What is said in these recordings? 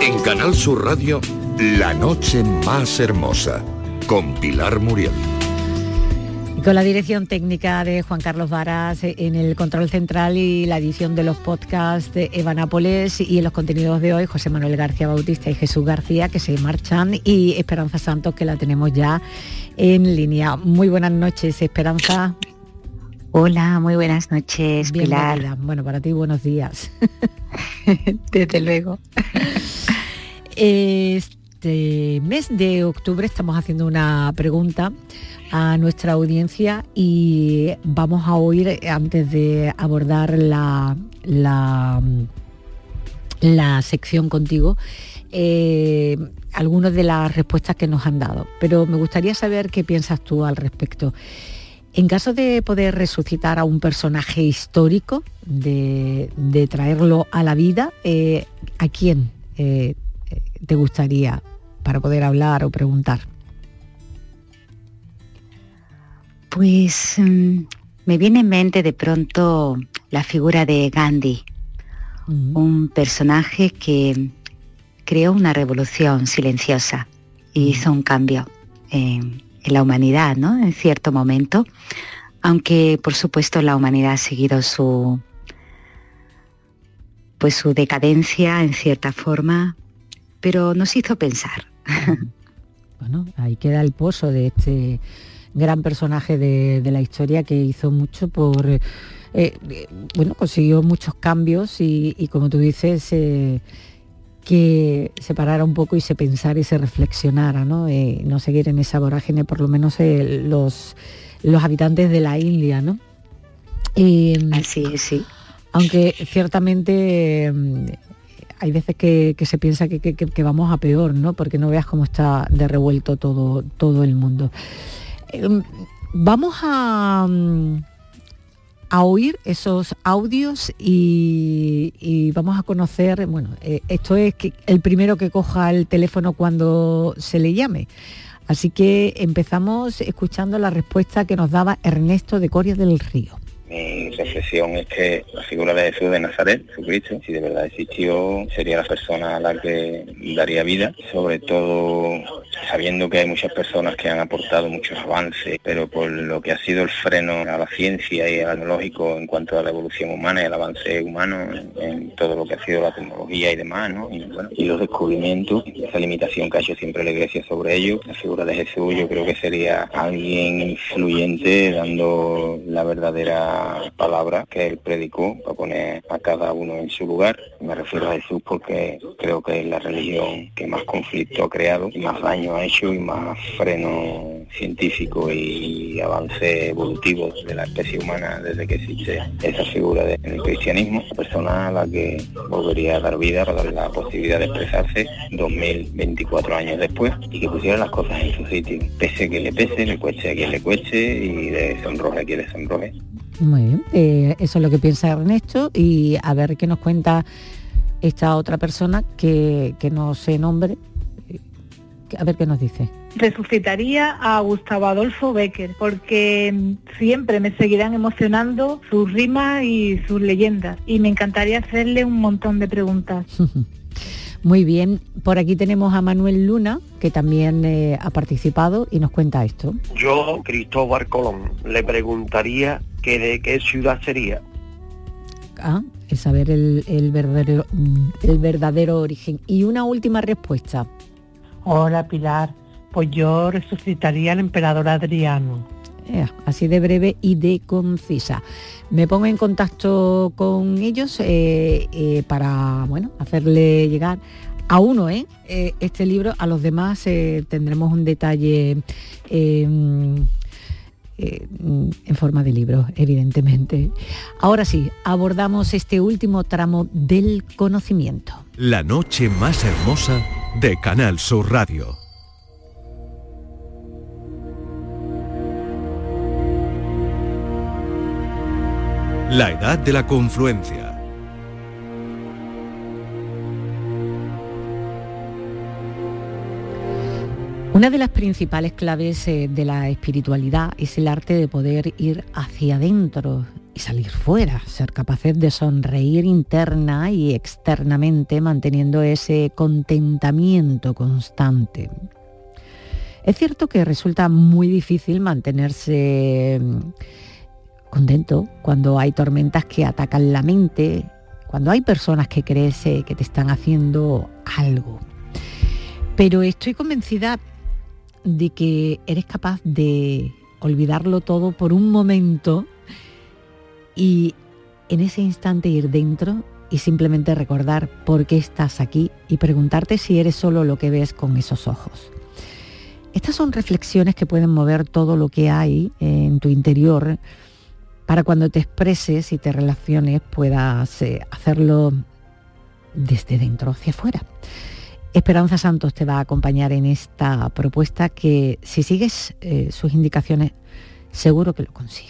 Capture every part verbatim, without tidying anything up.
En Canal Sur Radio, La noche más hermosa, con Pilar Muriel. Con la dirección técnica de Juan Carlos Varas, en el control central y la edición de los podcasts de Eva Nápoles, y en los contenidos de hoy José Manuel García Bautista y Jesús García, que se marchan, y Esperanza Santos, que la tenemos ya en línea. Muy buenas noches, Esperanza. Hola, muy buenas noches, Pilar. Bienvenida. Bueno, para ti buenos días. Desde luego. Este mes de octubre estamos haciendo una pregunta a nuestra audiencia y vamos a oír, antes de abordar la, la, la sección contigo, eh, algunas de las respuestas que nos han dado. Pero me gustaría saber qué piensas tú al respecto. En caso de poder resucitar a un personaje histórico, de, de traerlo a la vida, eh, ¿a quién eh, te gustaría para poder hablar o preguntar? Pues um, me viene en mente de pronto la figura de Gandhi, uh-huh. un personaje que creó una revolución silenciosa y hizo un cambio en, en la humanidad, ¿no? En cierto momento, aunque por supuesto la humanidad ha seguido su, pues su decadencia en cierta forma, pero nos hizo pensar. Bueno, ahí queda el pozo de este gran personaje de, de la historia, que hizo mucho por, eh, eh, bueno, consiguió muchos cambios y, y como tú dices, eh, que se parara un poco y se pensara y se reflexionara, ¿no? Eh, no seguir en esa vorágine, por lo menos eh, los, los habitantes de la India, ¿no? Eh, Así es, sí. Aunque ciertamente eh, hay veces que, que se piensa que, que, que vamos a peor, ¿no? Porque no veas cómo está de revuelto todo, todo el mundo. Vamos a, a oír esos audios y, y vamos a conocer, bueno, eh, esto es que el primero que coja el teléfono cuando se le llame. Así que empezamos escuchando la respuesta que nos daba Ernesto de Coria del Río. Mi reflexión es que la figura de Jesús de Nazaret, Jesucristo, si de verdad existió, sería la persona a la que daría vida, sobre todo sabiendo que hay muchas personas que han aportado muchos avances, pero por lo que ha sido el freno a la ciencia y al tecnológico en cuanto a la evolución humana y el avance humano en, en todo lo que ha sido la tecnología y demás, ¿no? Y, bueno, y los descubrimientos, esa limitación que ha hecho siempre la Iglesia sobre ello, la figura de Jesús yo creo que sería alguien influyente dando la verdadera palabra que él predicó para poner a cada uno en su lugar. Me refiero a Jesús porque creo que es la religión que más conflicto ha creado, y más daño ha hecho y más freno científico y avance evolutivo de la especie humana desde que existe esa figura de, en el cristianismo. La persona a la que volvería a dar vida para darle la posibilidad de expresarse dos mil veinticuatro años después y que pusiera las cosas en su sitio, pese que le pese, le cueste a quien le cueste y le sonroje a quien le sonroje. Muy bien, eh, eso es lo que piensa Ernesto, y a ver qué nos cuenta esta otra persona que, que no se nombre, a ver qué nos dice. Resucitaría a Gustavo Adolfo Bécquer, porque siempre me seguirán emocionando sus rimas y sus leyendas, y me encantaría hacerle un montón de preguntas. Muy bien, por aquí tenemos a Manuel Luna, que también eh, ha participado y nos cuenta esto. Yo, Cristóbal Colón, le preguntaría que de qué ciudad sería. Ah, el saber el, el, verdadero, el verdadero origen. Y una última respuesta. Hola, Pilar, pues yo resucitaría al emperador Adriano. Eh, así de breve y de concisa. Me pongo en contacto con ellos eh, eh, para, bueno, hacerle llegar a uno ¿eh? Eh, este libro. A los demás eh, tendremos un detalle eh, eh, en forma de libro, evidentemente. Ahora sí, abordamos este último tramo del conocimiento. La noche más hermosa de Canal Sur Radio. La edad de la confluencia. Una de las principales claves eh, de la espiritualidad es el arte de poder ir hacia adentro y salir fuera, ser capaces de sonreír interna y externamente, manteniendo ese contentamiento constante. Es cierto que resulta muy difícil mantenerse contento cuando hay tormentas que atacan la mente, cuando hay personas que crees que te están haciendo algo. Pero estoy convencida de que eres capaz de olvidarlo todo por un momento y en ese instante ir dentro y simplemente recordar por qué estás aquí y preguntarte si eres solo lo que ves con esos ojos. Estas son reflexiones que pueden mover todo lo que hay en tu interior para cuando te expreses y te relaciones puedas eh, hacerlo desde dentro hacia afuera. Esperanza Santos te va a acompañar en esta propuesta que, si sigues eh, sus indicaciones, seguro que lo consigues.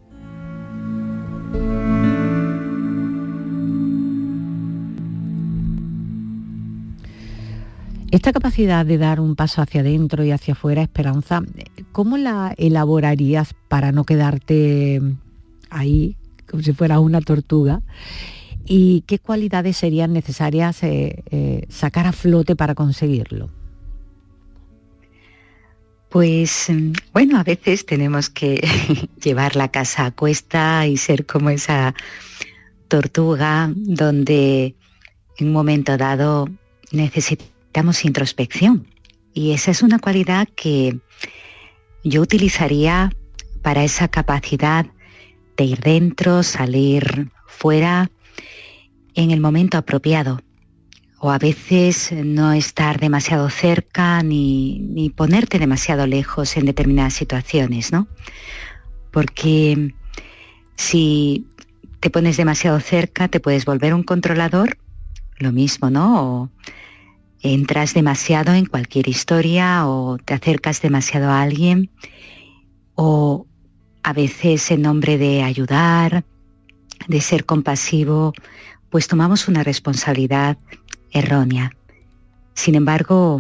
Esta capacidad de dar un paso hacia adentro y hacia afuera, Esperanza, ¿cómo la elaborarías para no quedarte ahí como si fueras una tortuga? ¿Y qué cualidades serían necesarias eh, eh, sacar a flote para conseguirlo? Pues bueno, a veces tenemos que llevar la casa a cuesta y ser como esa tortuga donde en un momento dado necesitamos introspección. Y esa es una cualidad que yo utilizaría para esa capacidad de ir dentro, salir fuera en el momento apropiado. O a veces no estar demasiado cerca ni, ni ponerte demasiado lejos en determinadas situaciones, ¿no? Porque si te pones demasiado cerca te puedes volver un controlador, lo mismo, ¿no? O entras demasiado en cualquier historia o te acercas demasiado a alguien, o a veces en nombre de ayudar, de ser compasivo, pues tomamos una responsabilidad errónea. Sin embargo,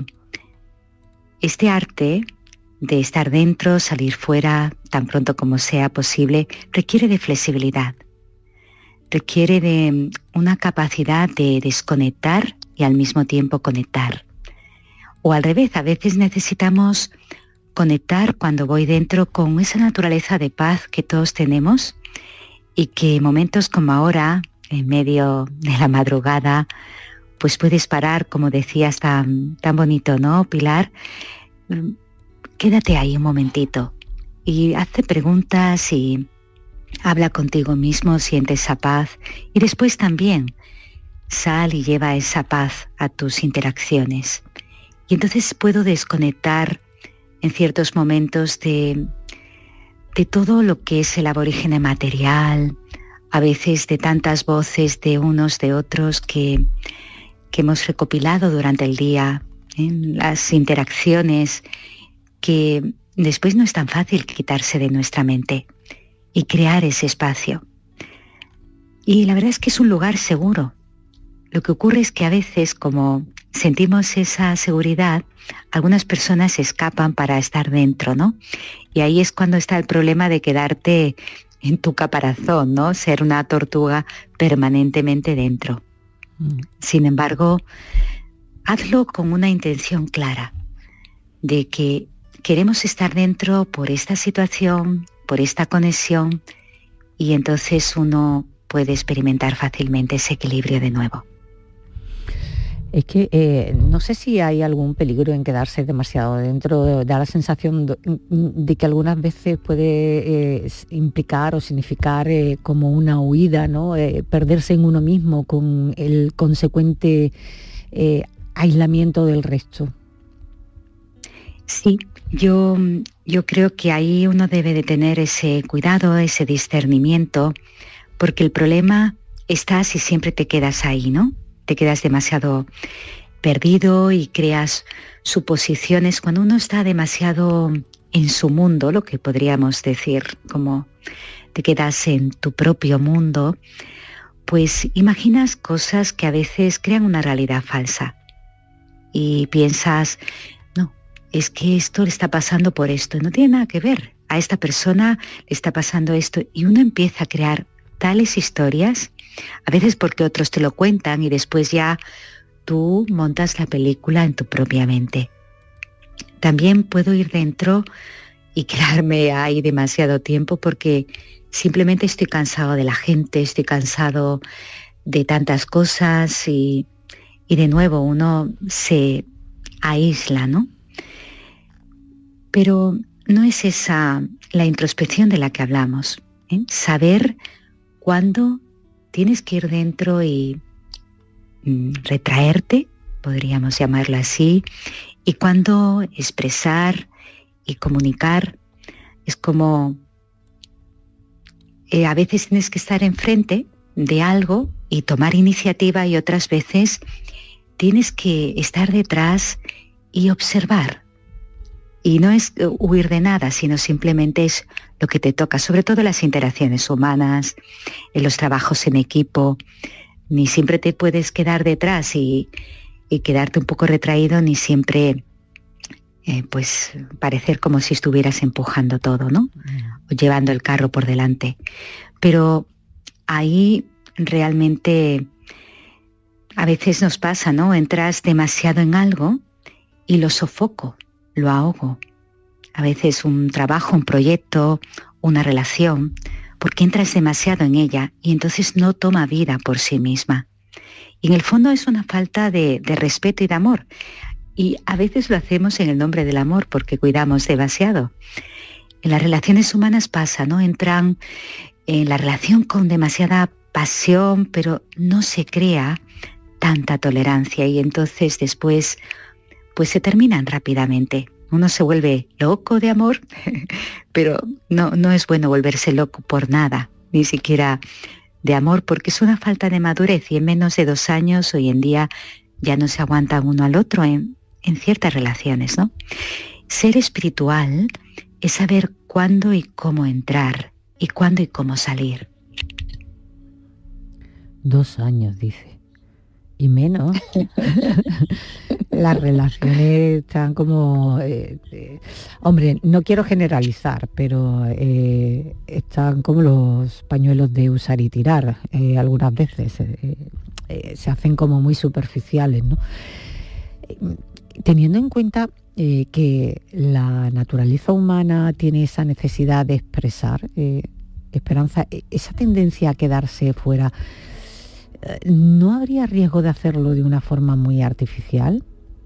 este arte de estar dentro, salir fuera tan pronto como sea posible, requiere de flexibilidad, requiere de una capacidad de desconectar y al mismo tiempo conectar. O al revés, a veces necesitamos conectar cuando voy dentro con esa naturaleza de paz que todos tenemos y que en momentos como ahora, en medio de la madrugada, pues puedes parar, como decías tan, tan bonito, ¿no, Pilar? Quédate ahí un momentito y hazte preguntas y habla contigo mismo, siente esa paz y después también sal y lleva esa paz a tus interacciones. Y entonces puedo desconectar en ciertos momentos de, de todo lo que es el aborígene material, a veces de tantas voces de unos, de otros que, que hemos recopilado durante el día, ¿eh? Las interacciones que después no es tan fácil quitarse de nuestra mente y crear ese espacio. Y la verdad es que es un lugar seguro. Lo que ocurre es que a veces, como sentimos esa seguridad, algunas personas escapan para estar dentro, ¿no? Y ahí es cuando está el problema de quedarte en tu caparazón, ¿no? Ser una tortuga permanentemente dentro. Mm. Sin embargo, hazlo con una intención clara de que queremos estar dentro por esta situación, por esta conexión, y entonces uno puede experimentar fácilmente ese equilibrio de nuevo. Es que eh, no sé si hay algún peligro en quedarse demasiado dentro. Da la sensación de, de que algunas veces puede eh, implicar o significar eh, como una huida, ¿no? Eh, perderse en uno mismo con el consecuente eh, aislamiento del resto. Sí, yo, yo creo que ahí uno debe de tener ese cuidado, ese discernimiento, porque el problema está si siempre te quedas ahí, ¿no? Te quedas demasiado perdido y creas suposiciones cuando uno está demasiado en su mundo, lo que podríamos decir, como te quedas en tu propio mundo, pues imaginas cosas que a veces crean una realidad falsa y piensas, no, es que esto le está pasando por esto, no tiene nada que ver, a esta persona le está pasando esto, y uno empieza a crear tales historias, a veces porque otros te lo cuentan y después ya tú montas la película en tu propia mente. También puedo ir dentro y quedarme ahí demasiado tiempo porque simplemente estoy cansado de la gente, estoy cansado de tantas cosas y, y de nuevo uno se aísla, ¿no? Pero no es esa la introspección de la que hablamos, ¿eh? Saber cuándo tienes que ir dentro y mm, retraerte, podríamos llamarlo así, y cuándo expresar y comunicar. Es como eh, a veces tienes que estar enfrente de algo y tomar iniciativa, y otras veces tienes que estar detrás y observar. Y no es huir de nada, sino simplemente es lo que te toca, sobre todo en las interacciones humanas, en los trabajos en equipo. Ni siempre te puedes quedar detrás y, y quedarte un poco retraído, ni siempre eh, pues parecer como si estuvieras empujando todo, ¿no? O llevando el carro por delante. Pero ahí realmente a veces nos pasa, ¿no? Entras demasiado en algo y lo sofoco, lo ahogo. A veces un trabajo, un proyecto, una relación, porque entras demasiado en ella y entonces no toma vida por sí misma. Y en el fondo es una falta de, de respeto y de amor. Y a veces lo hacemos en el nombre del amor porque cuidamos demasiado. En las relaciones humanas pasa, ¿no? Entran en la relación con demasiada pasión, pero no se crea tanta tolerancia y entonces después pues se terminan rápidamente. Uno se vuelve loco de amor, pero no, no es bueno volverse loco por nada, ni siquiera de amor, porque es una falta de madurez y en menos de dos años hoy en día ya no se aguanta uno al otro en, en ciertas relaciones, ¿no? Ser espiritual es saber cuándo y cómo entrar y cuándo y cómo salir. Dos años, dice. Y menos. Las relaciones están como... Eh, eh, hombre, no quiero generalizar, pero eh, están como los pañuelos de usar y tirar eh, algunas veces. Eh, eh, se hacen como muy superficiales, ¿no? Teniendo en cuenta eh, que la naturaleza humana tiene esa necesidad de expresar, eh, Esperanza, esa tendencia a quedarse fuera, ¿no habría riesgo de hacerlo de una forma muy artificial?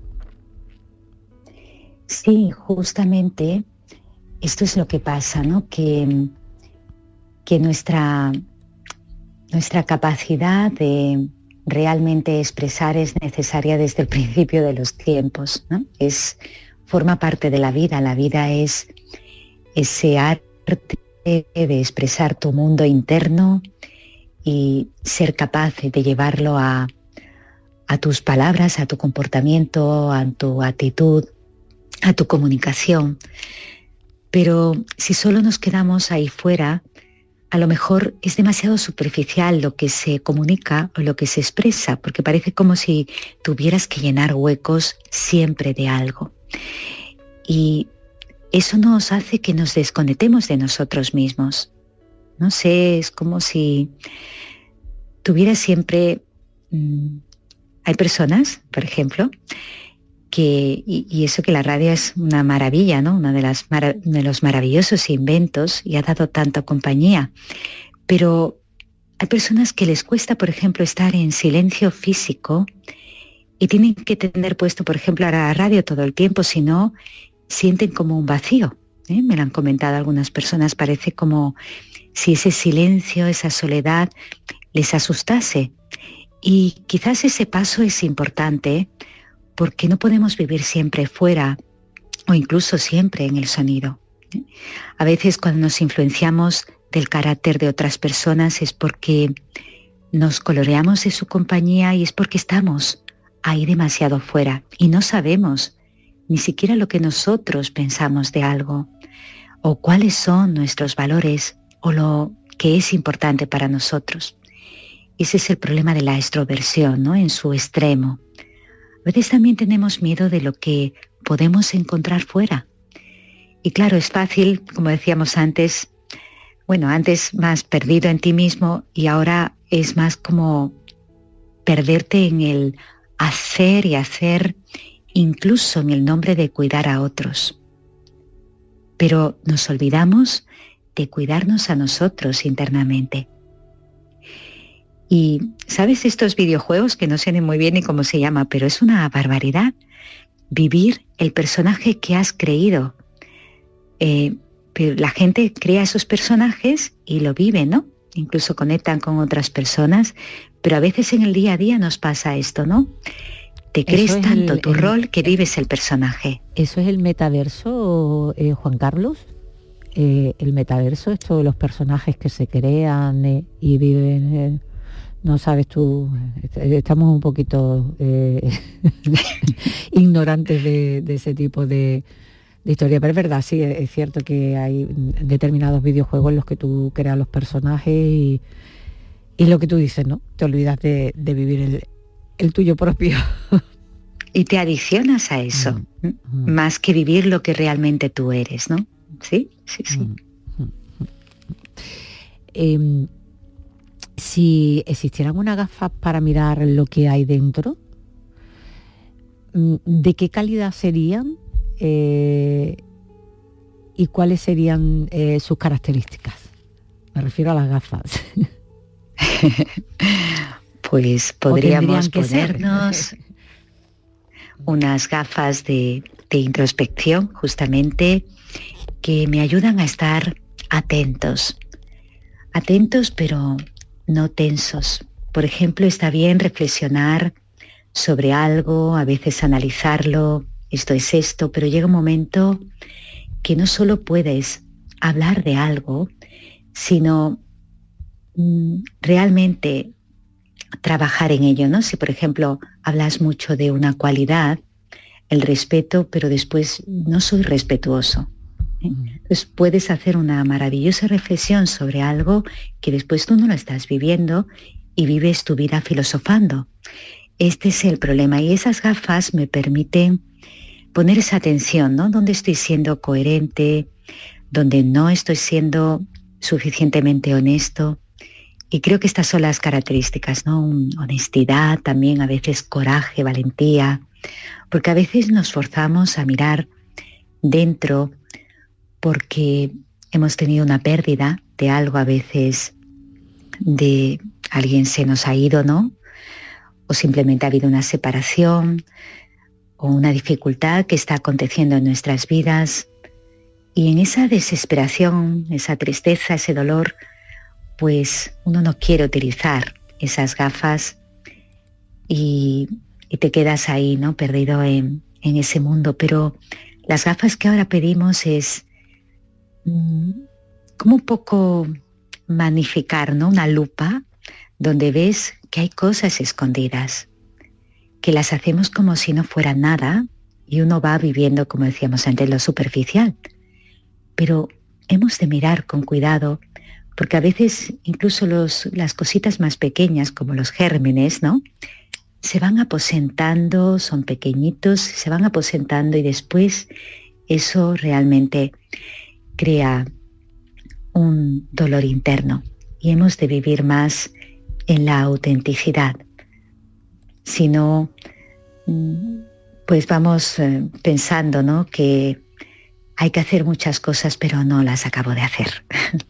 Sí, justamente esto es lo que pasa, ¿no? Que, que nuestra, nuestra capacidad de realmente expresar es necesaria desde el principio de los tiempos, ¿no? Es, forma parte de la vida. La vida es ese arte de expresar tu mundo interno y ser capaz de llevarlo a, a tus palabras, a tu comportamiento, a tu actitud, a tu comunicación. Pero si solo nos quedamos ahí fuera, a lo mejor es demasiado superficial lo que se comunica o lo que se expresa, porque parece como si tuvieras que llenar huecos siempre de algo. Y eso nos hace que nos desconectemos de nosotros mismos. No sé, es como si tuviera siempre... Mmm, hay personas, por ejemplo, que, y, y eso que la radio es una maravilla, ¿no? Uno de, las mara, de los maravillosos inventos y ha dado tanta compañía. Pero hay personas que les cuesta, por ejemplo, estar en silencio físico y tienen que tener puesto, por ejemplo, a la radio todo el tiempo, si no, sienten como un vacío. ¿eh? Me lo han comentado algunas personas, parece como si ese silencio, esa soledad les asustase. Y quizás ese paso es importante porque no podemos vivir siempre fuera o incluso siempre en el sonido. A veces cuando nos influenciamos del carácter de otras personas es porque nos coloreamos de su compañía y es porque estamos ahí demasiado fuera y no sabemos ni siquiera lo que nosotros pensamos de algo o cuáles son nuestros valores o lo que es importante para nosotros. Ese es el problema de la extroversión, ¿no? En su extremo. A veces también tenemos miedo de lo que podemos encontrar fuera. Y claro, es fácil, como decíamos antes, bueno, antes más perdido en ti mismo y ahora es más como perderte en el hacer y hacer, incluso en el nombre de cuidar a otros. Pero nos olvidamos de cuidarnos a nosotros internamente. Y, ¿sabes? Estos videojuegos que no sé muy bien ni cómo se llama, pero es una barbaridad. Vivir el personaje que has creído. Eh, pero la gente crea esos personajes y lo vive, ¿no? Incluso conectan con otras personas, pero a veces en el día a día nos pasa esto, ¿no? Te crees es tanto el, tu el, rol que vives el personaje. ¿Eso es el metaverso, eh, Juan Carlos? Eh, el metaverso, esto de los personajes que se crean eh, y viven... Eh, no sabes tú, estamos un poquito eh, ignorantes de, de ese tipo de, de historia, pero es verdad, sí, es cierto que hay determinados videojuegos en los que tú creas los personajes y, y lo que tú dices, ¿no? Te olvidas de, de vivir el, el tuyo propio. Y te adicionas a eso, mm, mm. más que vivir lo que realmente tú eres, ¿no? Sí, sí, sí. Mm, mm, mm. Eh, si existieran unas gafas para mirar lo que hay dentro, ¿de qué calidad serían eh, y cuáles serían eh, sus características? Me refiero a las gafas. Pues podríamos ponernos unas gafas de, de introspección, justamente, que me ayudan a estar atentos. Atentos, pero no tensos. Por ejemplo, está bien reflexionar sobre algo, a veces analizarlo, esto es esto, pero llega un momento que no solo puedes hablar de algo, sino mm, realmente trabajar en ello, ¿no? Si, por ejemplo, hablas mucho de una cualidad, el respeto, pero después no soy respetuoso. ¿eh? Entonces puedes hacer una maravillosa reflexión sobre algo que después tú no lo estás viviendo y vives tu vida filosofando. Este es el problema y esas gafas me permiten poner esa atención, ¿no? Donde estoy siendo coherente, donde no estoy siendo suficientemente honesto. Y creo que estas son las características, ¿no? Honestidad, también a veces coraje, valentía, porque a veces nos forzamos a mirar dentro porque hemos tenido una pérdida de algo, a veces de alguien se nos ha ido, ¿no? O simplemente ha habido una separación o una dificultad que está aconteciendo en nuestras vidas. Y en esa desesperación, esa tristeza, ese dolor, pues uno no quiere utilizar esas gafas y, y te quedas ahí, ¿no? Perdido en, en ese mundo. Pero las gafas que ahora pedimos es mmm, como un poco magnificar, ¿no? Una lupa donde ves que hay cosas escondidas, que las hacemos como si no fuera nada y uno va viviendo, como decíamos antes, lo superficial. Pero hemos de mirar con cuidado, porque a veces incluso los, las cositas más pequeñas, como los gérmenes, ¿no? Se van aposentando, son pequeñitos, se van aposentando y después eso realmente crea un dolor interno. Y hemos de vivir más en la autenticidad. Si no, pues vamos eh, pensando, ¿no? Que hay que hacer muchas cosas, pero no las acabo de hacer.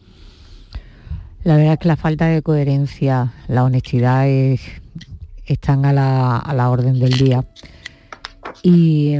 La verdad es que la falta de coherencia, la honestidad es, están a la, a la orden del día. Y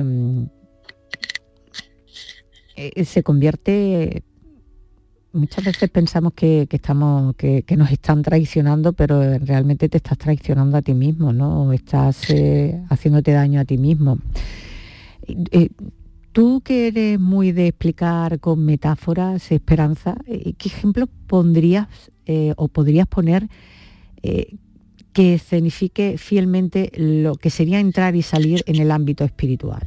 eh, se convierte... Muchas veces pensamos que, que estamos, que, que nos están traicionando, pero realmente te estás traicionando a ti mismo, ¿no? O estás eh, haciéndote daño a ti mismo. Eh, tú que eres muy de explicar con metáforas, Esperanza, ¿qué ejemplo pondrías eh, o podrías poner eh, que signifique fielmente lo que sería entrar y salir en el ámbito espiritual?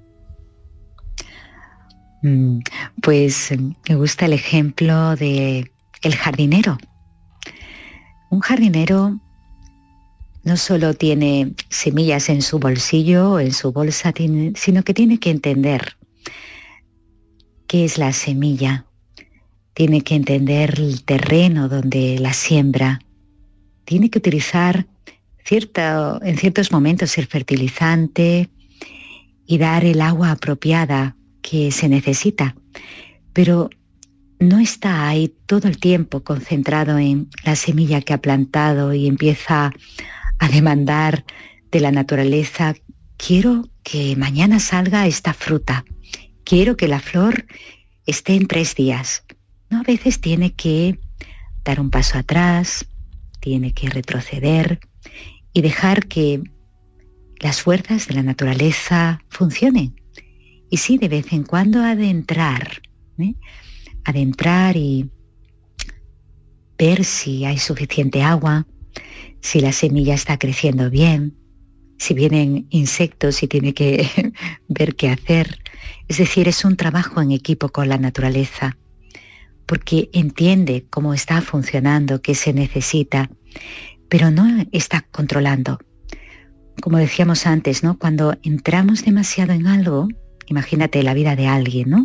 Pues me gusta el ejemplo de el jardinero. Un jardinero no solo tiene semillas en su bolsillo o en su bolsa, sino que tiene que entender qué es la semilla, tiene que entender el terreno donde la siembra, tiene que utilizar cierta, en ciertos momentos el fertilizante y dar el agua apropiada que se necesita, pero no está ahí todo el tiempo concentrado en la semilla que ha plantado y empieza a demandar de la naturaleza: quiero que mañana salga esta fruta, quiero que la flor esté en tres días. No, a veces tiene que dar un paso atrás, tiene que retroceder y dejar que las fuerzas de la naturaleza funcionen. Y sí, de vez en cuando adentrar, ¿eh? adentrar y ver si hay suficiente agua, si la semilla está creciendo bien, si vienen insectos y tiene que ver qué hacer. Es decir, es un trabajo en equipo con la naturaleza, porque entiende cómo está funcionando, qué se necesita, pero no está controlando. Como decíamos antes, ¿no? Cuando entramos demasiado en algo, imagínate la vida de alguien, ¿no?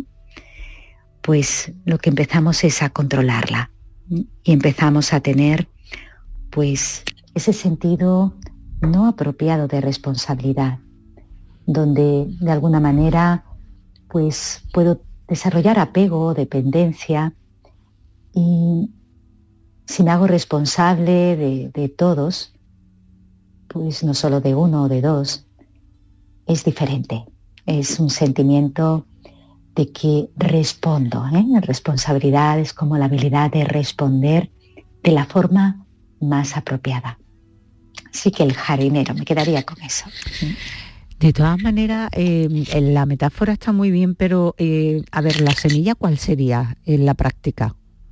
Pues lo que empezamos es a controlarla y empezamos a tener, pues, ese sentido no apropiado de responsabilidad, donde de alguna manera, pues, puedo desarrollar apego o dependencia, y si me hago responsable de, de todos, pues no solo de uno o de dos, es diferente. Es un sentimiento de que respondo, ¿eh? Responsabilidad es como la habilidad de responder de la forma más apropiada. Así que el jardinero, me quedaría con eso. De todas maneras, eh, la metáfora está muy bien, pero eh, a ver, ¿la semilla cuál sería en la práctica?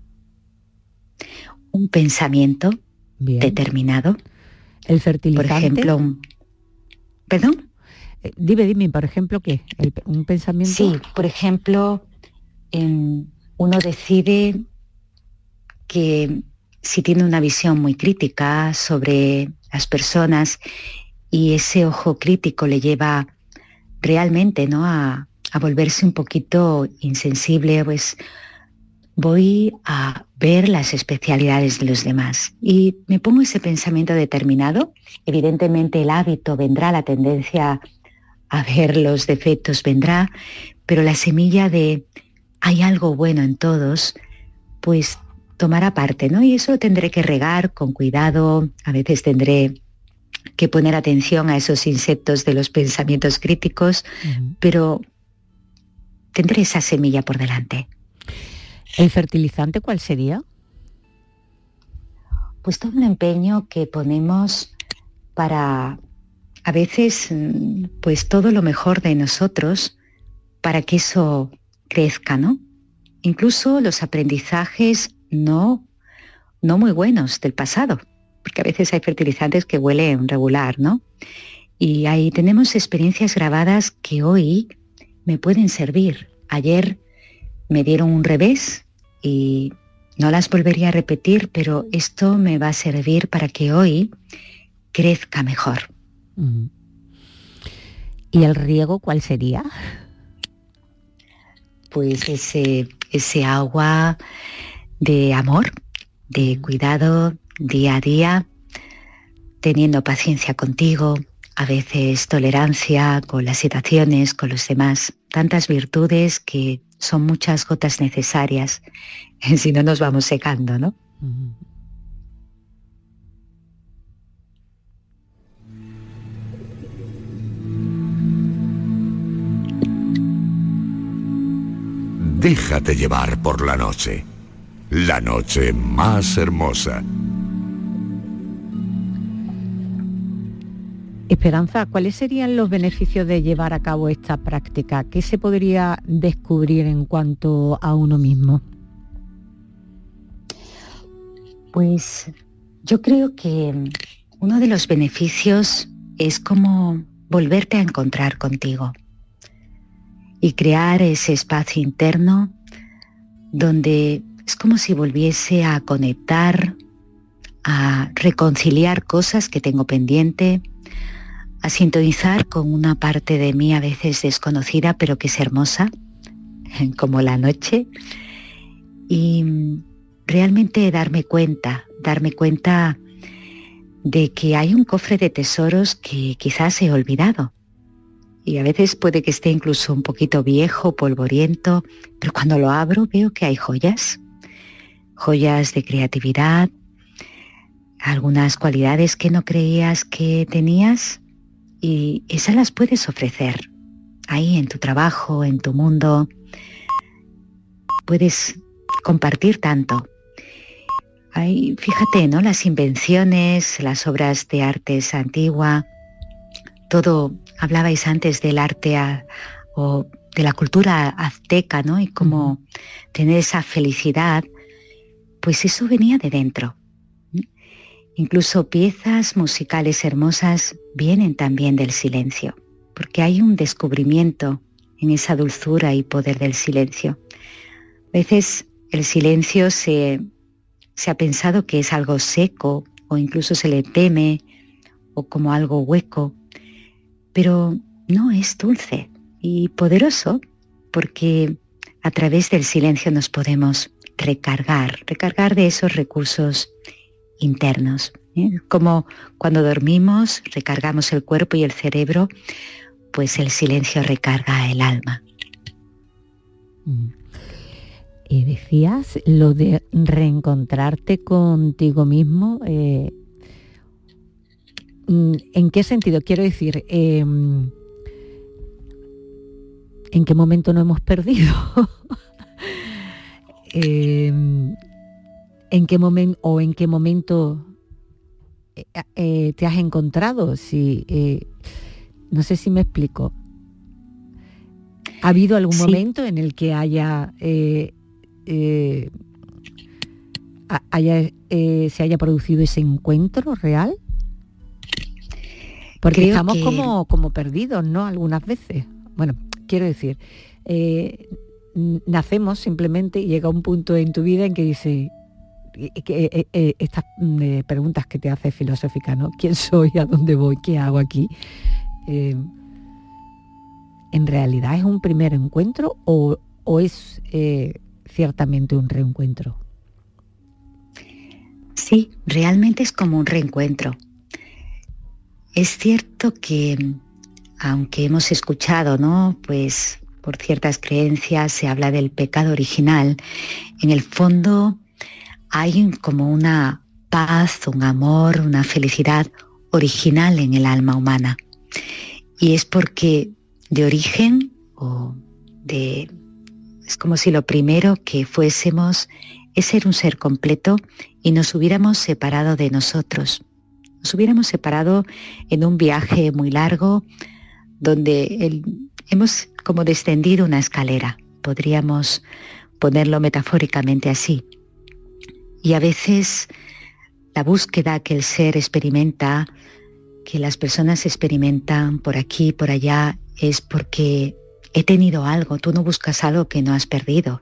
Un pensamiento bien determinado. El fertilizante. Por ejemplo, un... ¿Perdón? Eh, dime, dime, por ejemplo, ¿qué? El, ¿Un pensamiento? Sí, por ejemplo, eh, uno decide que si tiene una visión muy crítica sobre las personas y ese ojo crítico le lleva realmente, ¿no?, a, a volverse un poquito insensible, pues voy a ver las especialidades de los demás y me pongo ese pensamiento determinado. Evidentemente el hábito vendrá, la tendencia a ver los defectos vendrá, pero la semilla de hay algo bueno en todos, pues tomará parte, ¿no? Y eso lo tendré que regar con cuidado. A veces tendré que poner atención a esos insectos de los pensamientos críticos, uh-huh. pero tendré esa semilla por delante. ¿El fertilizante cuál sería? Pues todo un empeño que ponemos para, a veces, pues todo lo mejor de nosotros para que eso crezca, ¿no? Incluso los aprendizajes no, no muy buenos del pasado, porque a veces hay fertilizantes que huelen regular, ¿no? Y ahí tenemos experiencias grabadas que hoy me pueden servir. Ayer me dieron un revés y no las volvería a repetir, pero esto me va a servir para que hoy crezca mejor. Uh-huh. ¿Y el riego cuál sería? Pues ese, ese agua de amor, de cuidado día a día, teniendo paciencia contigo, a veces tolerancia con las situaciones, con los demás, tantas virtudes que son muchas gotas necesarias, si no nos vamos secando, ¿no? Uh-huh. Déjate llevar por la noche, la noche más hermosa. Esperanza, ¿cuáles serían los beneficios de llevar a cabo esta práctica? ¿Qué se podría descubrir en cuanto a uno mismo? Pues yo creo que uno de los beneficios es como volverte a encontrar contigo y crear ese espacio interno donde es como si volviese a conectar, a reconciliar cosas que tengo pendiente, a sintonizar con una parte de mí a veces desconocida, pero que es hermosa, como la noche, y realmente darme cuenta, darme cuenta de que hay un cofre de tesoros que quizás he olvidado. Y a veces puede que esté incluso un poquito viejo, polvoriento, pero cuando lo abro veo que hay joyas, joyas de creatividad, algunas cualidades que no creías que tenías, y esas las puedes ofrecer ahí en tu trabajo, en tu mundo. Puedes compartir tanto. Hay, fíjate, ¿no? Las invenciones, las obras de artes antigua, todo, hablabais antes del arte a, o de la cultura azteca, ¿no? Y cómo tener esa felicidad, pues eso venía de dentro. Incluso piezas musicales hermosas vienen también del silencio, porque hay un descubrimiento en esa dulzura y poder del silencio. A veces el silencio se, se ha pensado que es algo seco, o incluso se le teme, o como algo hueco, pero no, es dulce y poderoso, porque a través del silencio nos podemos recargar, recargar de esos recursos internos, ¿eh? Como cuando dormimos recargamos el cuerpo y el cerebro, pues el silencio recarga el alma. Y decías lo de reencontrarte contigo mismo, eh, ¿en qué sentido? Quiero decir, eh, ¿en qué momento no hemos perdido? eh, ¿En qué momento o en qué momento eh, eh, te has encontrado? Si, eh, no sé si me explico. ¿Ha habido algún sí. momento en el que haya, eh, eh, haya eh, se haya producido ese encuentro real? Porque Creo estamos que... como, como perdidos, ¿no? Algunas veces. Bueno, quiero decir, eh, nacemos simplemente y llega un punto en tu vida en que dices, que, eh, eh, estas eh, preguntas que te haces filosóficas, ¿no? ¿Quién soy? ¿A dónde voy? ¿Qué hago aquí? Eh, ¿En realidad es un primer encuentro o, o es eh, ciertamente un reencuentro? Sí, realmente es como un reencuentro. Es cierto que, aunque hemos escuchado, ¿no? Pues por ciertas creencias se habla del pecado original, en el fondo hay como una paz, un amor, una felicidad original en el alma humana. Y es porque de origen, o de, es como si lo primero que fuésemos es ser un ser completo y nos hubiéramos separado de nosotros. Nos hubiéramos separado en un viaje muy largo donde el, hemos como descendido una escalera, podríamos ponerlo metafóricamente así. Y a veces la búsqueda que el ser experimenta, que las personas experimentan por aquí, por allá, es porque he tenido algo. Tú no buscas algo que no has perdido.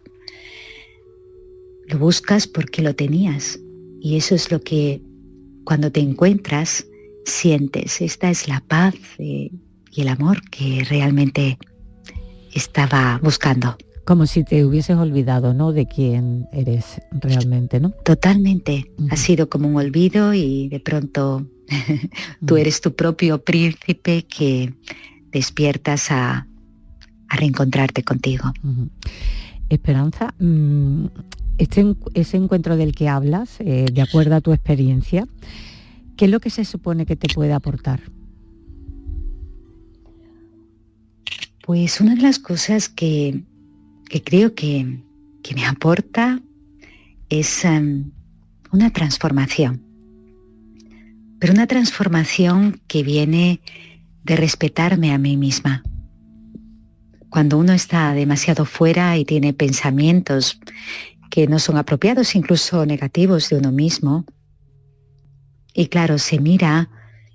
Lo buscas porque lo tenías. Y eso es lo que cuando te encuentras sientes. Esta es la paz eh, y el amor que realmente estaba buscando. Como si te hubieses olvidado, ¿no? De quién eres realmente, ¿no? Totalmente. Uh-huh. Ha sido como un olvido y de pronto tú eres tu propio príncipe que despiertas a, a reencontrarte contigo. Uh-huh. Esperanza, este, ese encuentro del que hablas, eh, de acuerdo a tu experiencia, ¿qué es lo que se supone que te puede aportar? Pues una de las cosas que, que creo que, que me aporta es um, una transformación. Pero una transformación que viene de respetarme a mí misma. Cuando uno está demasiado fuera y tiene pensamientos que no son apropiados, incluso negativos de uno mismo, y claro, se mira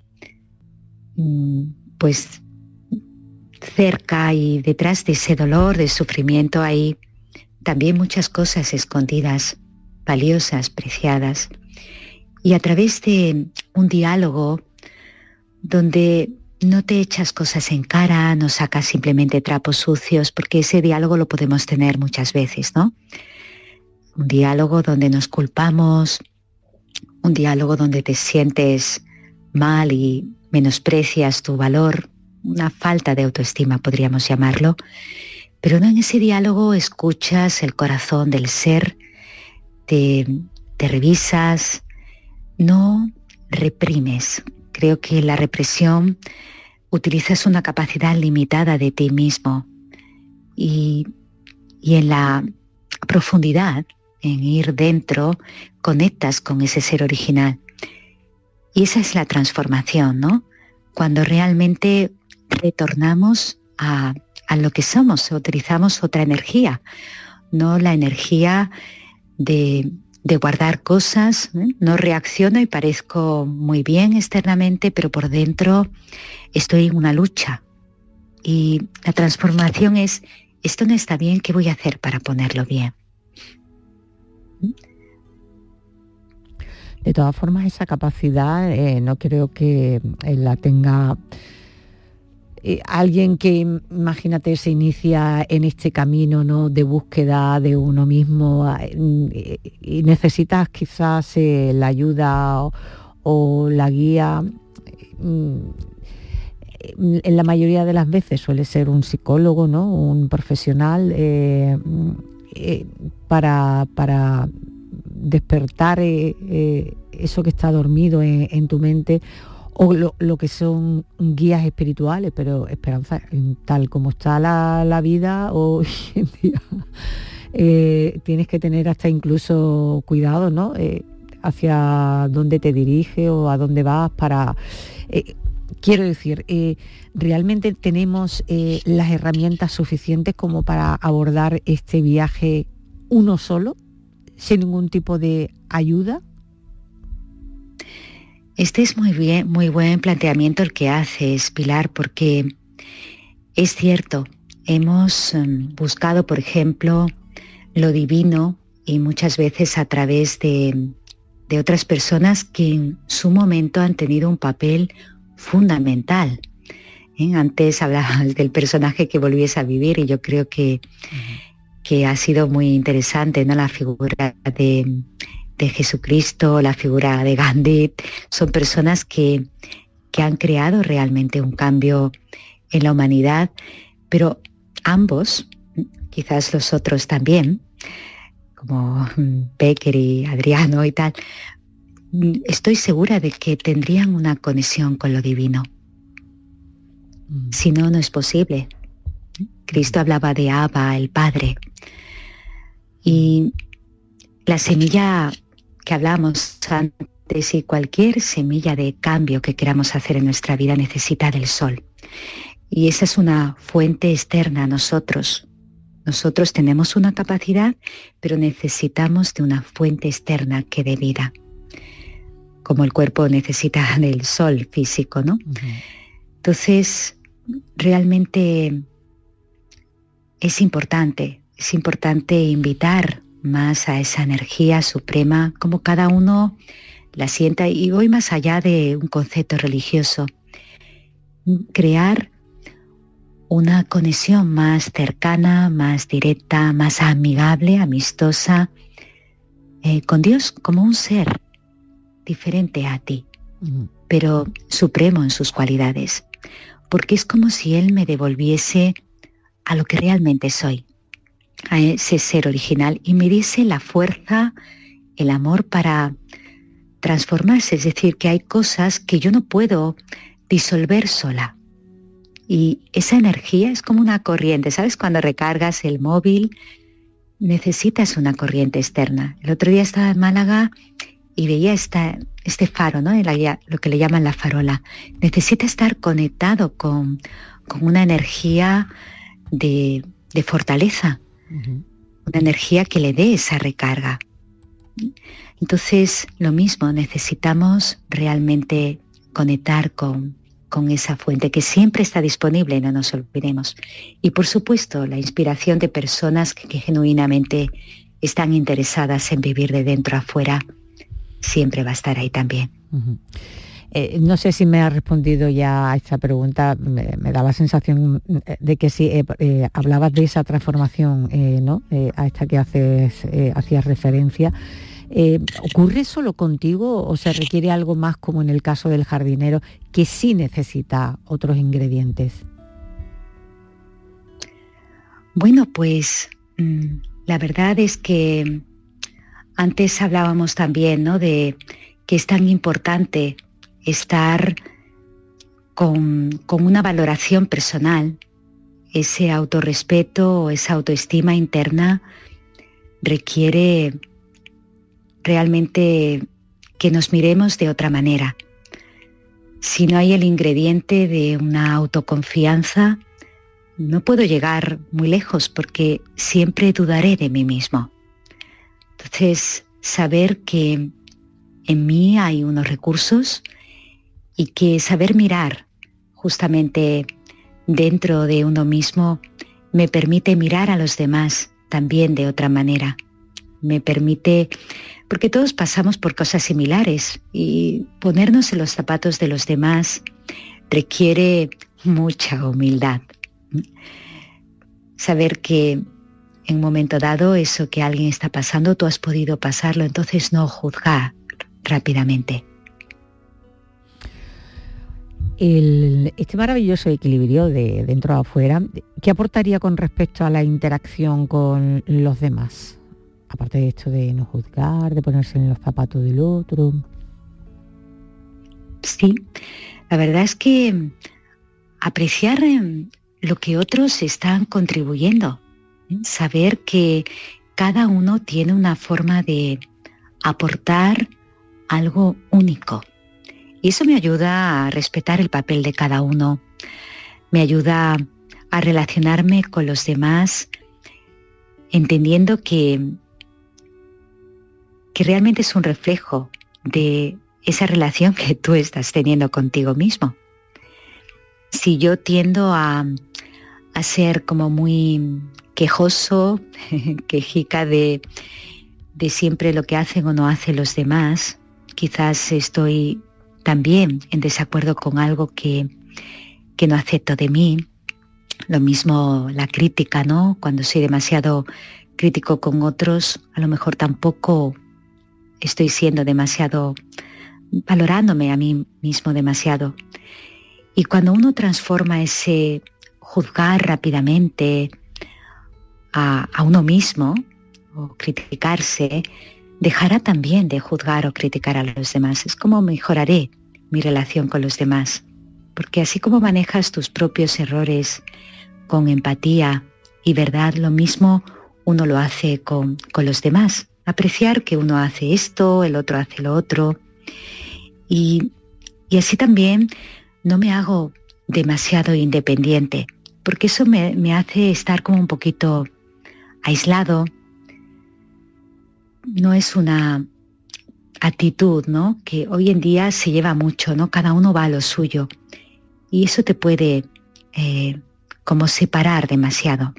pues cerca y detrás de ese dolor, de sufrimiento, hay también muchas cosas escondidas, valiosas, preciadas. Y a través de un diálogo donde no te echas cosas en cara, no sacas simplemente trapos sucios, porque ese diálogo lo podemos tener muchas veces, ¿no? un diálogo donde nos culpamos, un diálogo donde te sientes mal y menosprecias tu valor, una falta de autoestima podríamos llamarlo, pero no, en ese diálogo escuchas el corazón del ser, te, te revisas, no reprimes. Creo que la represión utilizas una capacidad limitada de ti mismo y, y en la profundidad, en ir dentro, conectas con ese ser original. Y esa es la transformación, ¿no? Cuando realmente retornamos a, a lo que somos, utilizamos otra energía, no la energía de, de guardar cosas, ¿eh? No reacciono y parezco muy bien externamente, pero por dentro estoy en una lucha. Y la transformación es, esto no está bien, ¿qué voy a hacer para ponerlo bien? De todas formas, esa capacidad eh, no creo que eh, la tenga eh, alguien que, imagínate, se inicia en este camino, ¿no?, de búsqueda de uno mismo eh, y necesitas quizás eh, la ayuda o, o la guía. Eh, en la mayoría de las veces suele ser un psicólogo, ¿no?, un profesional eh, eh, para, para despertar eh, eh, eso que está dormido en, en tu mente, o lo, lo que son guías espirituales, pero Esperanza, tal como está la, la vida hoy en día, eh, tienes que tener hasta incluso cuidado, ¿no?, eh, hacia dónde te diriges o a dónde vas para... Eh, quiero decir, eh, ¿realmente tenemos eh, las herramientas suficientes como para abordar este viaje uno solo, sin ningún tipo de ayuda? Este es muy bien, muy buen planteamiento el que haces, Pilar, porque es cierto, hemos um, buscado, por ejemplo, lo divino y muchas veces a través de, de otras personas que en su momento han tenido un papel fundamental. ¿Eh? Antes hablabas del personaje que volviese a vivir y yo creo que, uh-huh. que ha sido muy interesante, ¿no?, la figura de... de Jesucristo, la figura de Gandhi. Son personas que, que han creado realmente un cambio en la humanidad, pero ambos, quizás los otros también, como Becker y Adriano y tal, estoy segura de que tendrían una conexión con lo divino. Mm. Si no, no es posible. Cristo hablaba de Abba, el Padre. Y la semilla que hablamos antes, y cualquier semilla de cambio que queramos hacer en nuestra vida necesita del sol. Y esa es una fuente externa a nosotros. Nosotros tenemos una capacidad, pero necesitamos de una fuente externa que dé vida. Como el cuerpo necesita del sol físico, ¿no? Uh-huh. Entonces, realmente es importante, es importante invitar más a esa energía suprema, como cada uno la sienta, y voy más allá de un concepto religioso, crear una conexión más cercana, más directa, más amigable, amistosa, eh, con Dios como un ser diferente a ti, uh-huh. pero supremo en sus cualidades, porque es como si Él me devolviese a lo que realmente soy, a ese ser original, y me diese la fuerza, el amor para transformarse. Es decir, que hay cosas que yo no puedo disolver sola. Y esa energía es como una corriente, ¿sabes? Cuando recargas el móvil, necesitas una corriente externa. El otro día estaba en Málaga y veía esta, este faro, ¿no? La, lo que le llaman la farola. Necesita estar conectado con, con una energía de, de fortaleza. Uh-huh. Una energía que le dé esa recarga. Entonces, lo mismo, necesitamos realmente conectar con, con esa fuente que siempre está disponible, no nos olvidemos. Y por supuesto, la inspiración de personas que, que genuinamente están interesadas en vivir de dentro a afuera, siempre va a estar ahí también. Uh-huh. Eh, no sé si me ha respondido ya a esta pregunta, me, me da la sensación de que sí, eh, eh, hablabas de esa transformación, eh, ¿no? Eh, a esta que haces, eh, hacías referencia. Eh, ¿Ocurre solo contigo o se requiere algo más, como en el caso del jardinero, que sí necesita otros ingredientes? Bueno, pues mmm, la verdad es que antes hablábamos también, ¿no?, de que es tan importante estar con, con una valoración personal. Ese autorrespeto o esa autoestima interna requiere realmente que nos miremos de otra manera. Si no hay el ingrediente de una autoconfianza, no puedo llegar muy lejos porque siempre dudaré de mí mismo. Entonces, saber que en mí hay unos recursos y que saber mirar justamente dentro de uno mismo me permite mirar a los demás también de otra manera. Me permite, porque todos pasamos por cosas similares y ponernos en los zapatos de los demás requiere mucha humildad. Saber que en un momento dado eso que alguien está pasando, tú has podido pasarlo, entonces no juzgar rápidamente. El, este maravilloso equilibrio de dentro a afuera, ¿qué aportaría con respecto a la interacción con los demás? Aparte de esto de no juzgar, de ponerse en los zapatos del otro. Sí, la verdad es que apreciar lo que otros están contribuyendo, saber que cada uno tiene una forma de aportar algo único. Y eso me ayuda a respetar el papel de cada uno, me ayuda a relacionarme con los demás, entendiendo que, que realmente es un reflejo de esa relación que tú estás teniendo contigo mismo. Si yo tiendo a, a ser como muy quejoso, quejica de, de siempre lo que hacen o no hacen los demás, quizás estoy también en desacuerdo con algo que, que no acepto de mí. Lo mismo la crítica, ¿no? Cuando soy demasiado crítico con otros, a lo mejor tampoco estoy siendo demasiado, valorándome a mí mismo demasiado. Y cuando uno transforma ese juzgar rápidamente a, a uno mismo o criticarse, dejará también de juzgar o criticar a los demás. Es como mejoraré mi relación con los demás. Porque así como manejas tus propios errores con empatía y verdad, lo mismo uno lo hace con, con los demás. Apreciar que uno hace esto, el otro hace lo otro. Y, y así también no me hago demasiado independiente, porque eso me, me hace estar como un poquito aislado. No es una actitud, ¿no?, que hoy en día se lleva mucho, ¿no? Cada uno va a lo suyo. Y eso te puede eh, como separar demasiado.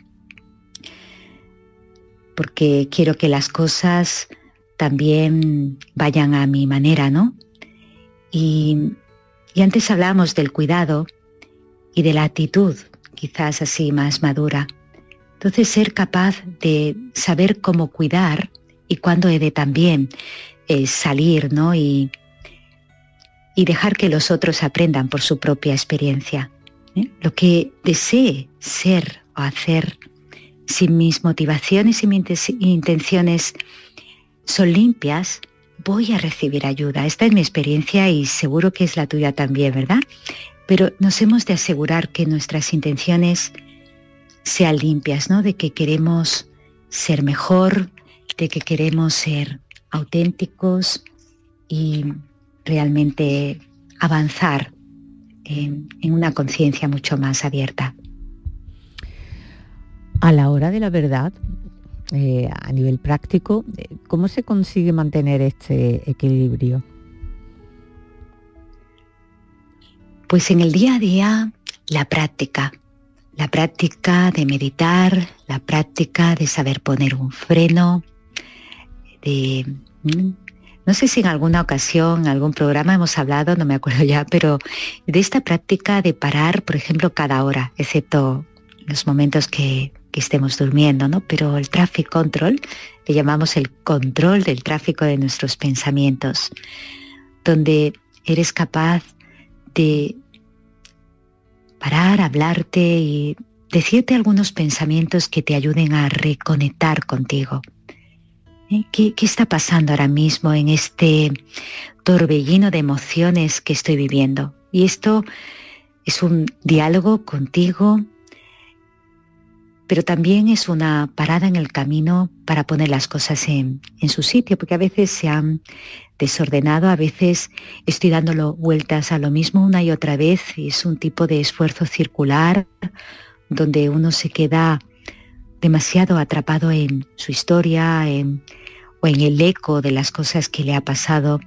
Porque quiero que las cosas también vayan a mi manera, ¿no? Y, y antes hablábamos del cuidado y de la actitud, quizás así más madura. Entonces ser capaz de saber cómo cuidar y cuándo he de también eh, salir, ¿no? Y, y dejar que los otros aprendan por su propia experiencia. ¿eh? Lo que desee ser o hacer, si mis motivaciones y mis intenciones son limpias, voy a recibir ayuda. Esta es mi experiencia y seguro que es la tuya también, ¿verdad? Pero nos hemos de asegurar que nuestras intenciones sean limpias, ¿no? De que queremos ser mejor, de que queremos ser auténticos y realmente avanzar en, en una conciencia mucho más abierta. A la hora de la verdad, eh, a nivel práctico, ¿cómo se consigue mantener este equilibrio? Pues en el día a día, la práctica. La práctica de meditar, la práctica de saber poner un freno, de, No sé si en alguna ocasión, en algún programa hemos hablado, no me acuerdo ya, pero de esta práctica de parar, por ejemplo, cada hora, excepto los momentos que, que estemos durmiendo, ¿no? Pero el traffic control, le llamamos el control del tráfico de nuestros pensamientos, donde eres capaz de parar, hablarte y decirte algunos pensamientos que te ayuden a reconectar contigo. ¿Eh? ¿Qué, ¿Qué está pasando ahora mismo en este torbellino de emociones que estoy viviendo? Y esto es un diálogo contigo, pero también es una parada en el camino para poner las cosas en, en su sitio, porque a veces se han desordenado, a veces estoy dándolo vueltas a lo mismo una y otra vez, y es un tipo de esfuerzo circular donde uno se queda demasiado atrapado en su historia en, o en el eco de las cosas que le ha pasado.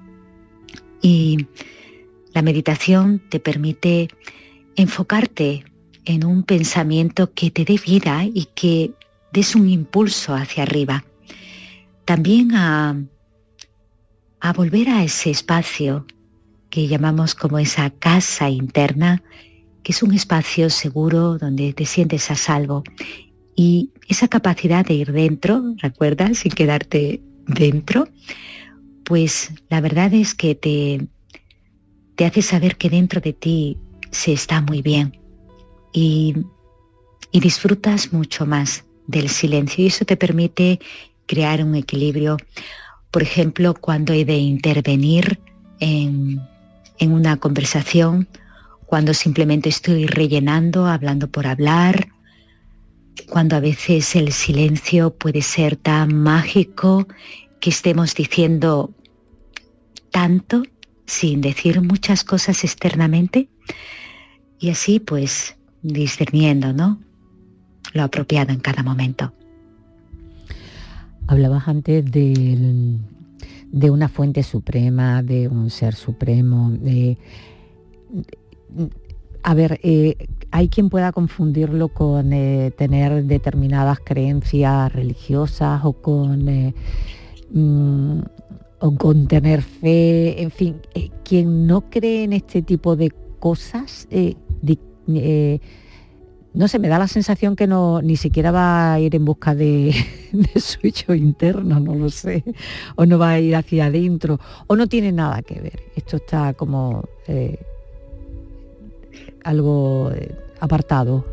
Y la meditación te permite enfocarte en un pensamiento que te dé vida y que des un impulso hacia arriba. También a, a volver a ese espacio que llamamos como esa casa interna, que es un espacio seguro donde te sientes a salvo. Y esa capacidad de ir dentro, recuerda, sin quedarte dentro, pues la verdad es que te, te hace saber que dentro de ti se está muy bien. Y, y disfrutas mucho más del silencio y eso te permite crear un equilibrio. Por ejemplo, cuando he de intervenir en, en una conversación, cuando simplemente estoy rellenando, hablando por hablar, cuando a veces el silencio puede ser tan mágico que estemos diciendo tanto sin decir muchas cosas externamente, y así pues discerniendo, ¿no?, lo apropiado en cada momento. Hablabas antes de, de una fuente suprema, de un ser supremo. De, a ver, eh, hay quien pueda confundirlo con eh, tener determinadas creencias religiosas o con, eh, mm, o con tener fe, en fin. Eh, quien no cree en este tipo de cosas, eh, de, Eh, no sé, me da la sensación que no ni siquiera va a ir en busca de, de su yo interno, no lo sé, o no va a ir hacia adentro, o no tiene nada que ver. Esto está como eh, algo eh, apartado.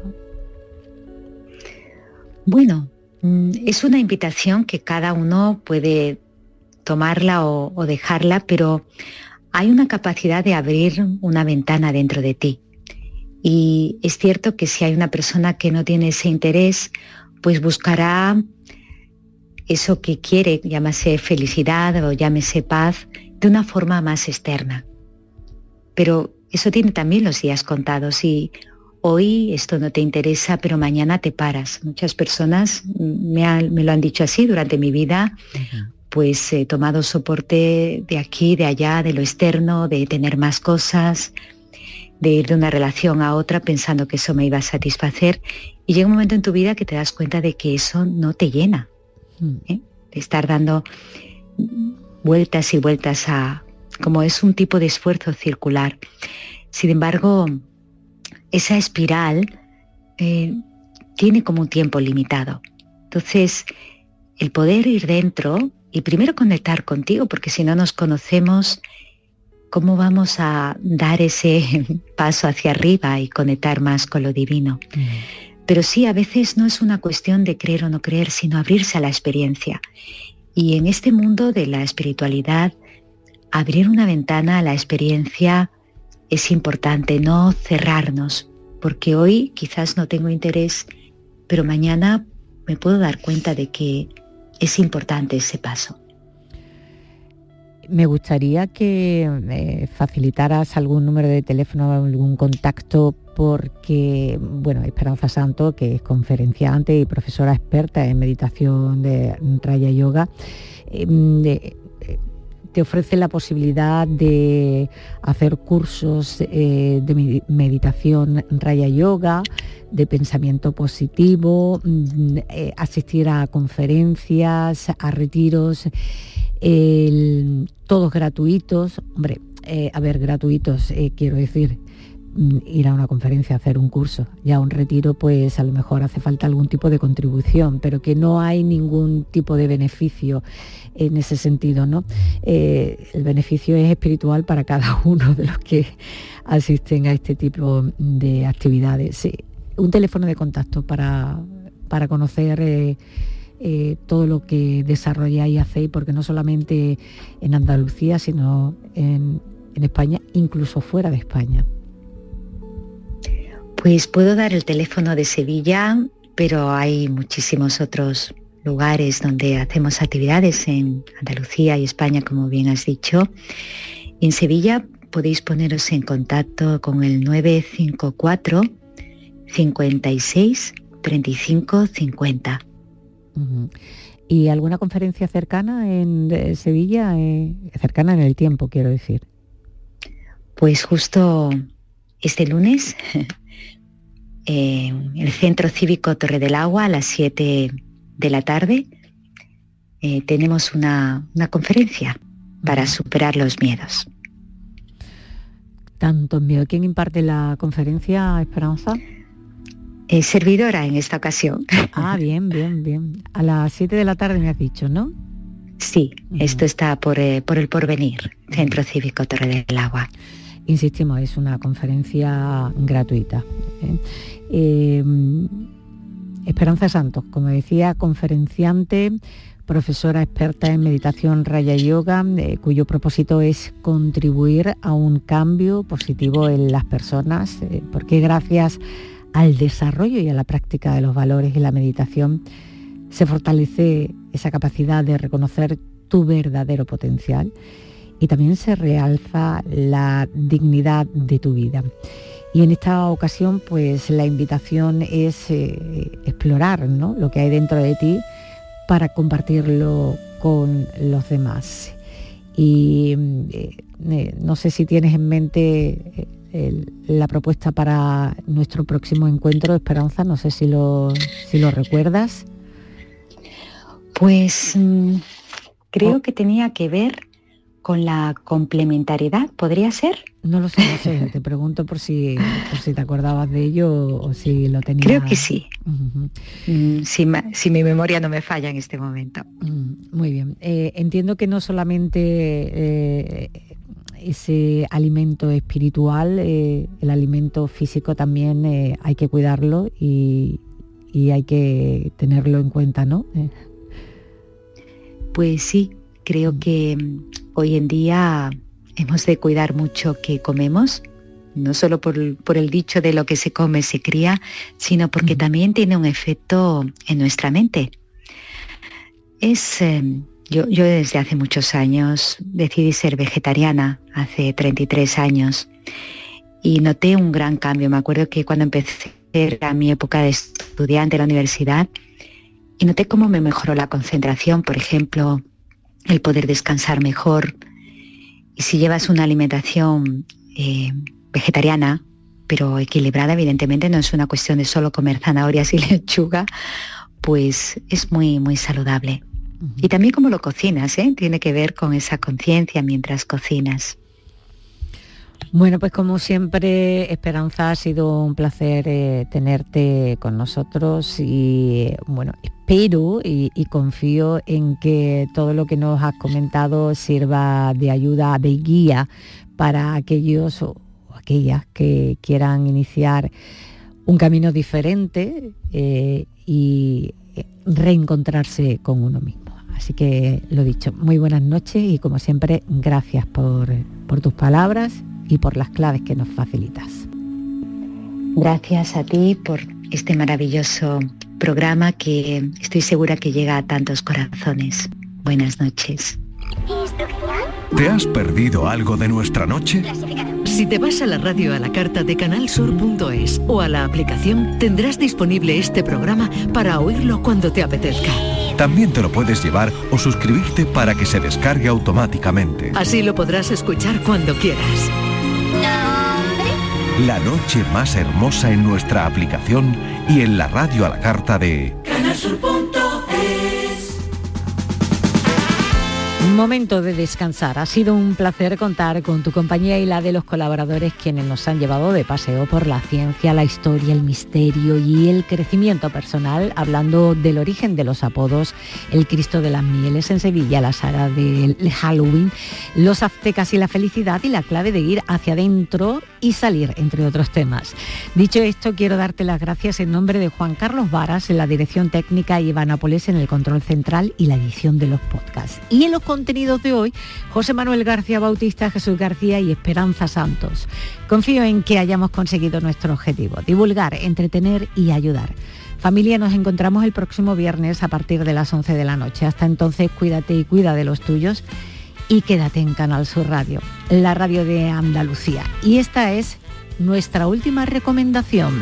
Bueno, es una invitación que cada uno puede tomarla o, o dejarla, pero hay una capacidad de abrir una ventana dentro de ti. Y es cierto que si hay una persona que no tiene ese interés, pues buscará eso que quiere, llámese felicidad o llámese paz, de una forma más externa. Pero eso tiene también los días contados y hoy esto no te interesa, pero mañana te paras. Muchas personas me, han, me lo han dicho así durante mi vida, uh-huh. Pues he tomado soporte de aquí, de allá, de lo externo, de tener más cosas, de ir de una relación a otra pensando que eso me iba a satisfacer, y llega un momento en tu vida que te das cuenta de que eso no te llena, ¿eh? De estar dando vueltas y vueltas a, como es un tipo de esfuerzo circular. Sin embargo, esa espiral eh, tiene como un tiempo limitado. Entonces, el poder ir dentro y primero conectar contigo, porque si no nos conocemos, ¿cómo vamos a dar ese paso hacia arriba y conectar más con lo divino? Mm. Pero sí, a veces no es una cuestión de creer o no creer, sino abrirse a la experiencia. Y en este mundo de la espiritualidad, abrir una ventana a la experiencia es importante, no cerrarnos, porque hoy quizás no tengo interés, pero mañana me puedo dar cuenta de que es importante ese paso. Me gustaría que eh, facilitaras algún número de teléfono, algún contacto, porque, bueno, Esperanza Santo, que es conferenciante y profesora experta en meditación de Raya Yoga, eh, de, te ofrece la posibilidad de hacer cursos eh, de meditación Raya Yoga, de pensamiento positivo, eh, asistir a conferencias, a retiros. El, todos gratuitos, hombre, eh, a ver, gratuitos, eh, quiero decir, ir a una conferencia, hacer un curso, ya un retiro, pues a lo mejor hace falta algún tipo de contribución, pero que no hay ningún tipo de beneficio en ese sentido, ¿no? Eh, el beneficio es espiritual para cada uno de los que asisten a este tipo de actividades. Sí, un teléfono de contacto para, para conocer eh, eh, todo lo que desarrolláis y hacéis, porque no solamente en Andalucía, sino en, en España, incluso fuera de España. Pues puedo dar el teléfono de Sevilla, pero hay muchísimos otros lugares donde hacemos actividades en Andalucía y España, como bien has dicho. En Sevilla podéis poneros en contacto con el nueve cinco cuatro, cincuenta y seis, treinta y cinco, cincuenta. Uh-huh. ¿Y alguna conferencia cercana en Sevilla? Eh, cercana en el tiempo, quiero decir. Pues justo este lunes... en el Centro Cívico Torre del Agua a las siete de la tarde eh, tenemos una, una conferencia para superar los miedos. ¿Tanto miedo? ¿Quién imparte la conferencia, Esperanza? Eh, servidora en esta ocasión. Ah, bien, bien, bien. A las siete de la tarde me has dicho, ¿no? Sí, uh-huh. Esto está por, eh, por el Porvenir, Centro Cívico Torre del Agua. Insistimos, es una conferencia gratuita. ¿eh? Eh, Esperanza Santos, como decía, conferenciante, profesora experta en meditación Raya Yoga, eh, cuyo propósito es contribuir a un cambio positivo en las personas, eh, porque gracias al desarrollo y a la práctica de los valores y la meditación se fortalece esa capacidad de reconocer tu verdadero potencial y también se realza la dignidad de tu vida. Y en esta ocasión, pues la invitación es eh, explorar, ¿no?, lo que hay dentro de ti para compartirlo con los demás. Y eh, no sé si tienes en mente el, la propuesta para nuestro próximo encuentro, Esperanza, no sé si lo, si lo recuerdas. Pues mmm, creo oh. que tenía que ver con la complementariedad, ¿podría ser? No lo sé, no sé, te pregunto por si, por si te acordabas de ello o si lo tenías. Creo que sí, uh-huh. mm, si, si mi memoria no me falla en este momento. Mm, muy bien, eh, entiendo que no solamente eh, ese alimento espiritual, eh, el alimento físico también eh, hay que cuidarlo y, y hay que tenerlo en cuenta, ¿no? Eh. Pues sí, creo que hoy en día hemos de cuidar mucho qué comemos, no solo por, por el dicho de lo que se come se cría, sino porque uh-huh. también tiene un efecto en nuestra mente. Es, eh, yo, yo desde hace muchos años decidí ser vegetariana, hace treinta y tres años, y noté un gran cambio. Me acuerdo que cuando empecé era mi época de estudiante en la universidad, y noté cómo me mejoró la concentración, por ejemplo, el poder descansar mejor. Y si llevas una alimentación eh, vegetariana, pero equilibrada, evidentemente no es una cuestión de solo comer zanahorias y lechuga, pues es muy, muy saludable. Uh-huh. Y también cómo lo cocinas, ¿eh? Tiene que ver con esa conciencia mientras cocinas. Bueno, pues como siempre, Esperanza, ha sido un placer eh, tenerte con nosotros y bueno, espero y, y confío en que todo lo que nos has comentado sirva de ayuda, de guía para aquellos o aquellas que quieran iniciar un camino diferente eh, y reencontrarse con uno mismo. Así que lo dicho, muy buenas noches y como siempre, gracias por, por tus palabras y por las claves que nos facilitas. Gracias a ti por este maravilloso programa que estoy segura que llega a tantos corazones. Buenas noches. ¿Te has perdido algo de nuestra noche? Si te vas a la radio a la carta de canal sur punto es o a la aplicación, tendrás disponible este programa para oírlo cuando te apetezca. También te lo puedes llevar o suscribirte para que se descargue automáticamente. Así lo podrás escuchar cuando quieras. La noche más hermosa en nuestra aplicación y en la radio a la carta de canal sur punto es. Momento de descansar. Ha sido un placer contar con tu compañía y la de los colaboradores, quienes nos han llevado de paseo por la ciencia, la historia, el misterio y el crecimiento personal, hablando del origen de los apodos, el Cristo de las Mieles en Sevilla, la saga del Halloween, los aztecas y la felicidad y la clave de ir hacia adentro y salir, entre otros temas. Dicho esto, quiero darte las gracias en nombre de Juan Carlos Varas en la dirección técnica y Eva Nápoles en el control central y la edición de los podcasts. Y en los contenidos de hoy, José Manuel García Bautista, Jesús García y Esperanza Santos. Confío en que hayamos conseguido nuestro objetivo: divulgar, entretener y ayudar. Familia, nos encontramos el próximo viernes a partir de las once de la noche. Hasta entonces, cuídate y cuida de los tuyos y quédate en Canal Sur Radio, la radio de Andalucía. Y esta es nuestra última recomendación.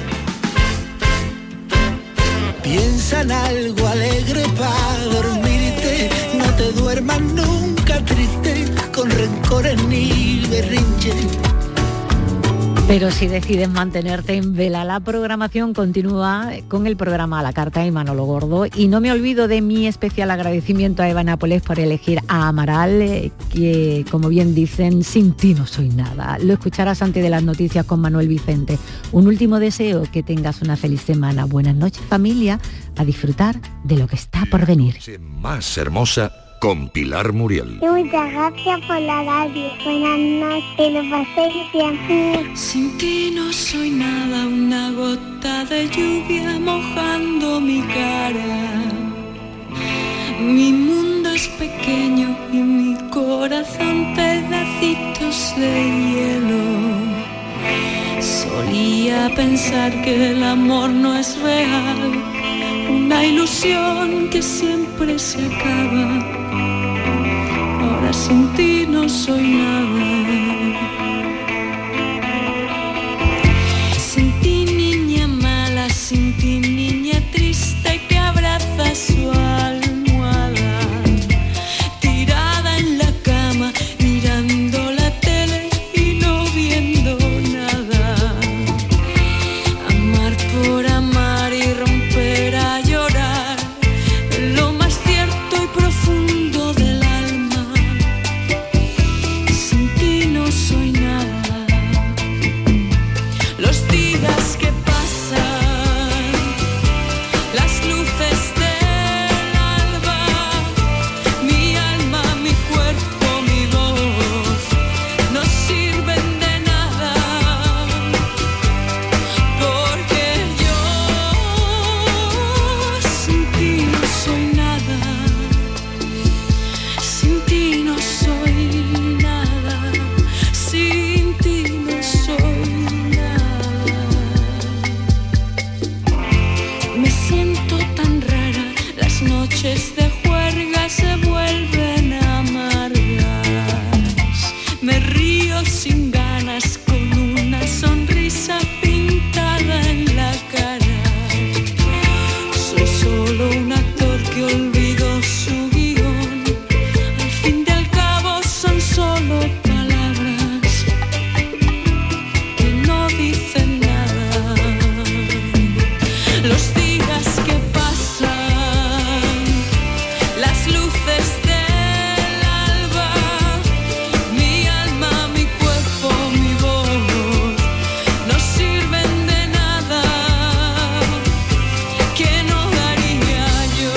Piensa en algo alegre para dormirte, no te duermas nunca triste, con rencores ni berrinches. Pero si decides mantenerte en vela, la programación continúa con el programa A la Carta y Manolo Gordo. Y no me olvido de mi especial agradecimiento a Eva Nápoles por elegir a Amaral, que, como bien dicen, sin ti no soy nada. Lo escucharás antes de las noticias con Manuel Vicente. Un último deseo: que tengas una feliz semana. Buenas noches, familia, a disfrutar de lo que está por venir. Más hermosa con Pilar Muriel. Muchas gracias por la radio. Buenas noches, lo pasé bien. Sin ti no soy nada, una gota de lluvia mojando mi cara. Mi mundo es pequeño y mi corazón pedacitos de hielo. Solía pensar que el amor no es real, una ilusión que siempre se acaba. Ahora sin ti no soy nada. Sin ti, niña mala, sin ti, niña triste que abraza su almohada, tirada en la cama, mirando la tele y no viendo nada. Amar por amar y romper a llorar, lo más cierto y profundo del alma. Sin ti no soy nada. Los días que pasan, las luces del alba, mi alma, mi cuerpo, mi voz, no sirven de nada, porque yo sin ti no soy nada, sin ti no soy nada, sin ti no soy nada. Me siento tan rara, las noches de juerga se vuelven amargas. Me río sin ganas con una sonrisa pintada en la cara. Soy solo un actor que olvidó su guión. Al fin y al cabo son solo palabras que no dicen nada. Los días que pasan, las luces del alba, mi alma, mi cuerpo, mi voz, no sirven de nada, que no daría yo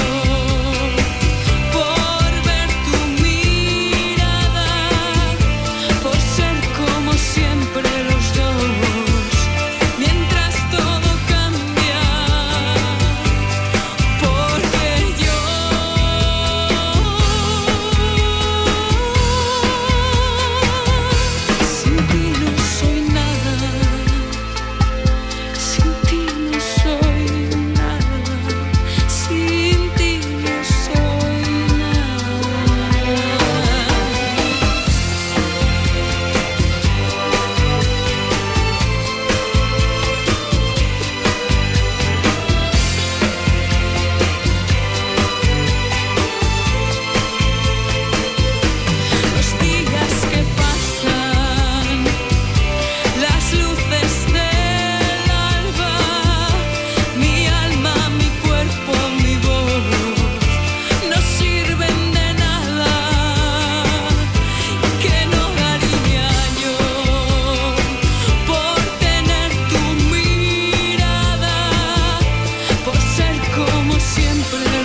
por ver tu mirada, por ser como siempre los dos, mientras todo cambia.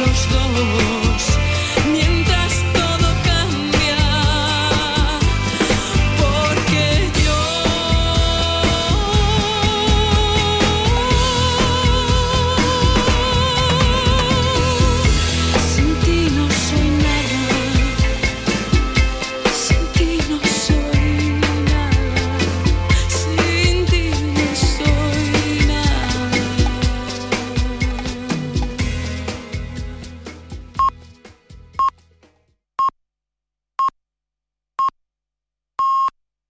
los dos.